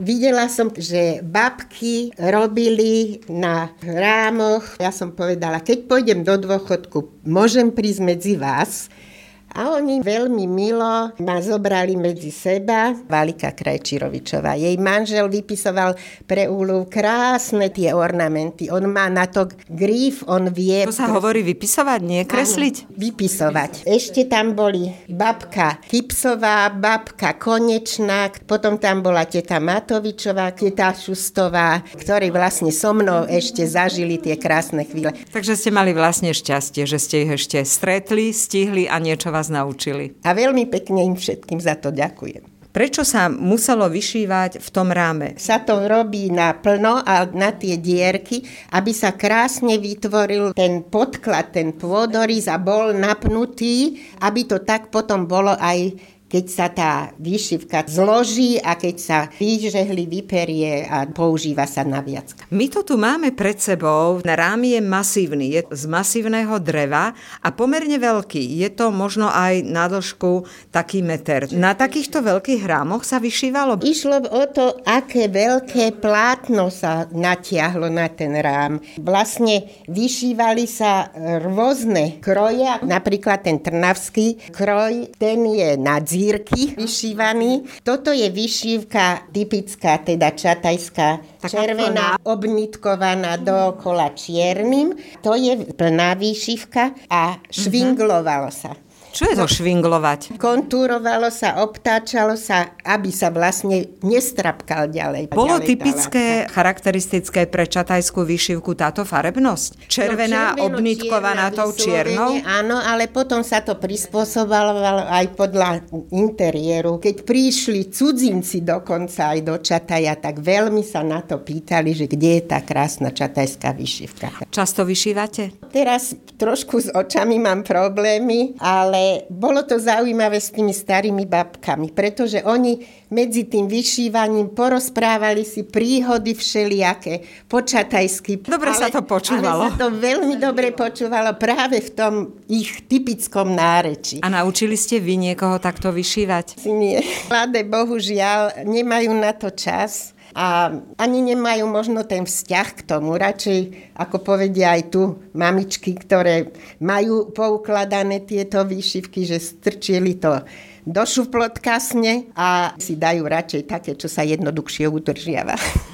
Videla som, že babky robili na rámoch. Ja som povedala, keď pôjdem do dôchodku, môžem prísť medzi vás. A oni veľmi milo ma zobrali medzi seba. Valika Krajčírovičová. Jej manžel vypisoval pre úľu krásne tie ornamenty. On má na to gríf, on vie... To sa hovorí vypisovať, nie kresliť? Áno, vypisovať. Ešte tam boli babka Kipsová, babka Konečná, potom tam bola teta Matovičová, teta Šustová, ktorí vlastne so mnou ešte zažili tie krásne chvíle. Takže ste mali vlastne šťastie, že ste ich ešte stretli, stihli a niečo vás naučili. A veľmi pekne im všetkým za to ďakujem. Prečo sa muselo vyšívať v tom ráme? Sa to robí na plno a na tie dierky, aby sa krásne vytvoril ten podklad, ten pôdorys a bol napnutý, aby to tak potom bolo aj keď sa tá výšivka zloží a keď sa vyžehli, vyperie a používa sa na viac. My to tu máme pred sebou. Rám je masívny, je z masívneho dreva a pomerne veľký. Je to možno aj na dĺžku taký meter. Na takýchto veľkých rámoch sa vyšívalo? Išlo o to, aké veľké plátno sa natiahlo na ten rám. Vlastne vyšívali sa rôzne kroje, napríklad ten trnavský kroj, ten je na dzírky vyšívaný. Toto je vyšívka typická, teda čatajská, červená, obnitkovaná dookola čiernym. To je plná výšivka a švinglovalo sa. Čo je to švinglovať? Kontúrovalo sa, obtáčalo sa, aby sa vlastne nestrapkal ďalej. Bolo typické, charakteristické pre čatajskú výšivku táto farebnosť? Červená, obnitkovaná tou čiernou? Áno, ale potom sa to prispôsobovalo aj podľa interiéru. Keď prišli cudzinci dokonca aj do Čataja, tak veľmi sa na to pýtali, že kde je tá krásna čatajská výšivka. Často vyšívate? Teraz trošku s očami mám problémy, ale bolo to zaujímavé s tými starými babkami, pretože oni medzi tým vyšívaním porozprávali si príhody všelijaké, po čatajsky. Dobre sa to počúvalo. Ale sa to veľmi dobre počúvalo práve v tom ich typickom nárečí. A naučili ste vy niekoho takto vyšívať? Nie. Mladé bohužiaľ nemajú na to čas. A ani nemajú možno ten vzťah k tomu. Radšej, ako povedia aj tu mamičky, ktoré majú poukladané tieto výšivky, že strčili to do šuflotkasne a si dajú radšej také, čo sa jednoduchšie udržiava.